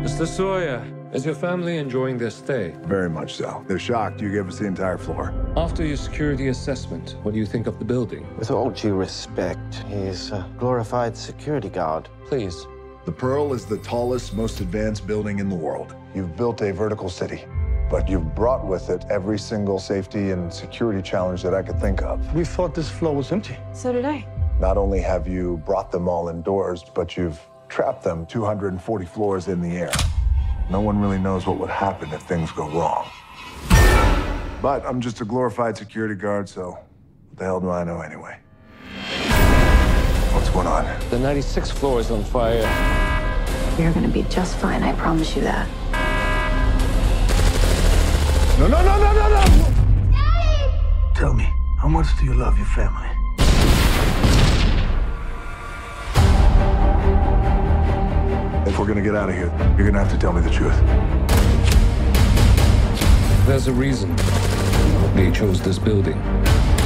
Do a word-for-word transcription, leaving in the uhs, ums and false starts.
Mister Sawyer, is your family enjoying their stay? Very much so. They're shocked you gave us the entire floor. After your security assessment, what do you think of the building? With all due respect, he's a glorified security guard. Please. The Pearl is the tallest, most advanced building in the world. You've built a vertical city, but you've brought with it every single safety and security challenge that I could think of. We thought this floor was empty. So did I. Not only have you brought them all indoors, but you've trapped them two hundred forty floors in the air. No one really knows what would happen if things go wrong. But I'm just a glorified security guard, so what the hell do I know anyway? What's going on? The ninety-sixth floor is on fire. You're gonna be just fine, I promise you that. No, no, no, no, no, no! Daddy! Tell me, how much do you love your family? If we're gonna get out of here, you're gonna have to tell me the truth. There's a reason they chose this building.